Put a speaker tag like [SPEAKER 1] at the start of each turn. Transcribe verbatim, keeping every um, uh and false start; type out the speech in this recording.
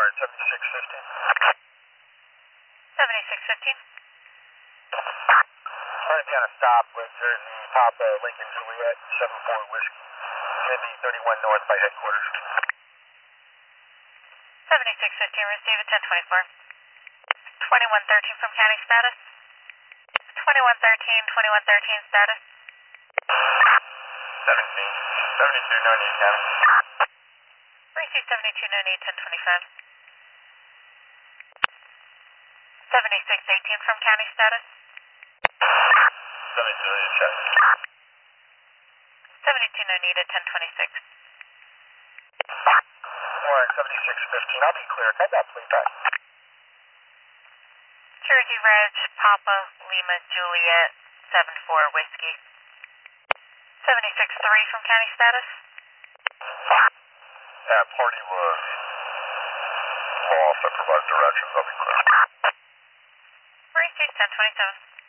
[SPEAKER 1] seventy-six fifteen.
[SPEAKER 2] seventy-six fifteen.
[SPEAKER 1] Trying to be on a stop with Jersey, Papa, Lincoln, Juliet, seven four Whiskey. Gonna be thirty-one north by headquarters.
[SPEAKER 2] seventy-six fifteen, receive at ten twenty-four. twenty-one thirteen from county status. twenty-one thirteen, twenty-one thirteen status.
[SPEAKER 1] seventeen, seventy-two, no need, county.
[SPEAKER 2] Receive seventy-two, no need, ten twenty-five. seventy-six eighteen from county status.
[SPEAKER 1] seventy-two, no need, check.
[SPEAKER 2] seventy-two, no need at ten twenty-six.
[SPEAKER 1] one seventy-six fifteen, I'll be clear. Cut that plate back.
[SPEAKER 2] Jersey Reg, Papa, Lima, Juliet, seven four Whiskey. seventy-six three from county status.
[SPEAKER 1] Yeah, party was lost. I provide directions. I'll be clear.
[SPEAKER 2] Receive ten twenty-seven.